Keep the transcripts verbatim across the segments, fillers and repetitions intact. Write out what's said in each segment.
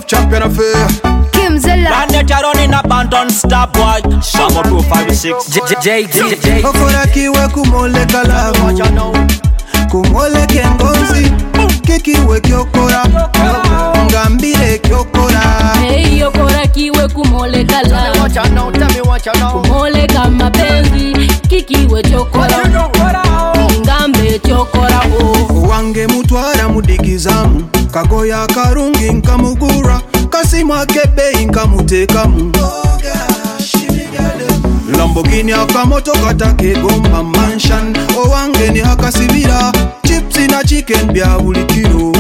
champion affair. Kim Zella. Planet Aron in a Banton Star Boy. Shamo two five six. J J J J. Okora kiwe kumole kalavu. What you know? Kumole kengonzi. Kiki we kyokora. Ngambire kyokora. Hey yokora kiwe kumole kalavu. What you know? Tell me what you know. Kumole kama penzi. Kiki we chokora. Ngambe chokora oh. Wange mutwara mudigizamu. Kagoya karungi nkamugura. Kasima kebe nkamutekamu. Lamborghini akamoto katake gomba mansion. Owange ni hakasibira. Chips na chicken bya buli kilo.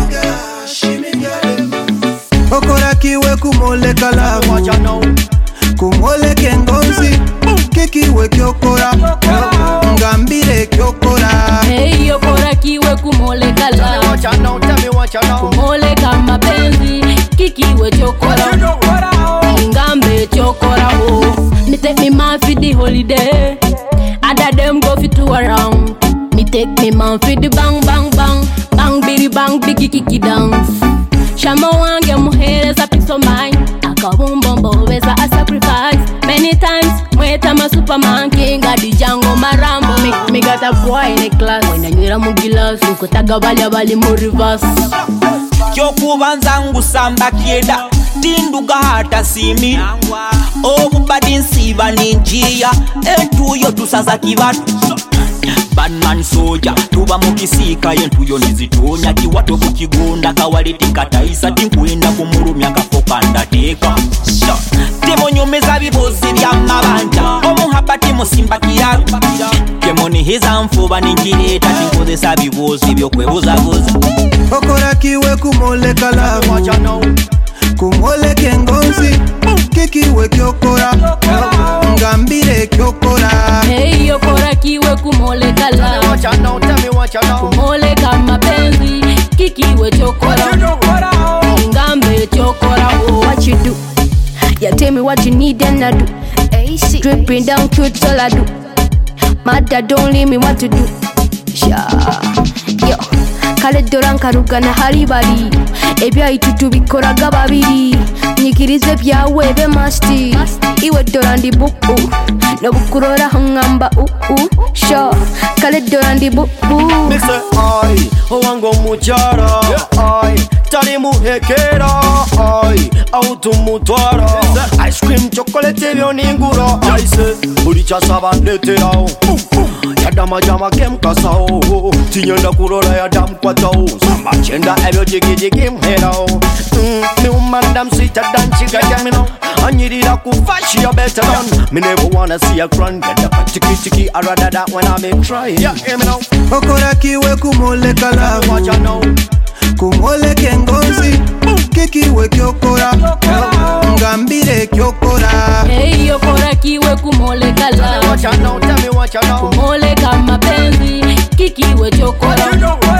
Okora kiwe kumole kalavu. What you know? Kumole kengonzi. Kiki we kyokora. Ngambire kyokora. Hey yokora kiwe kumole kalavu. What you know? Tell me what you know. Kumole kama penzi. Kiki we chokora. Ngambe chokora oh. Me take me man for the holiday. Other them go fit to around. Me take me man for the bang bang bang. Bang biddy bang biggie kiki dance. Shama wange muhere za peace of mind. Akabumbombo weza a sacrifice. Many times mweta ma superman king adi jango marambo. Me, me got a boy in a class. When I nyura mugila suko taga bali bali mu reverse. Kyokubanza ngusamba kieda. Tinduga hata simi. Obubadi nsiba ninjia. Entuyo tusaza kibatu. Badman soja tuba mukisika yentuyo nizitonya kiwato kukigunda kawaliti kataisa tinkwenda kumurumya kafoka ndateka temo nyumeza bibozi bya mabanja omuhabati musimba kiraru kemoni hiza mfuba ninjireta tinkozesa bibozi byokwebuzabuza Okora kiwe kumole kalavu. What you know? Kumole kengonzi. Kiki we kyokora. Ngambire kyokora. Hey yokora kiwe kumole kalavu. What you know? Tell me what you know. Kumole kama penzi. Kiki we chokora. Ngambe chokora oh. What you do? Yeah, tell me what you need and I do. Dripping down cute, all I do. Mother, don't leave me what to do. Yeah, yo. Kale doran karuga na haribari. Ebya itutu bikoraga babiri. Nyikirize byawe be masti. Iwe doran di buku. No bukurora hangamba u u. Sure. Kale doran di buku. Me say I, owango muchara. I, tali muhekera. I, auto mutwara. Ice cream chocolate byo ningura. I say, ulicha sabandetera. Yadama jama kem kasao. Tinyenda kurora yadam kwatao. Samba chenda ebyo jigi jigi mherao. Me woman damn sweeter than chica jam know. Anyirira kufashi you better run. Me never wanna see a crun. Get up a tiki tiki. I rather that when I'm in try. Yeah, hear me now. Okora kiwe kumole kalavu. What you know? Kumole kengonzi. Kiki we kyokora. Ngambire kyokora. Hey yokora kiwe kumole kalavu. What you know? Tell me what you know. Kumole kama penzi. Kiki we chokora.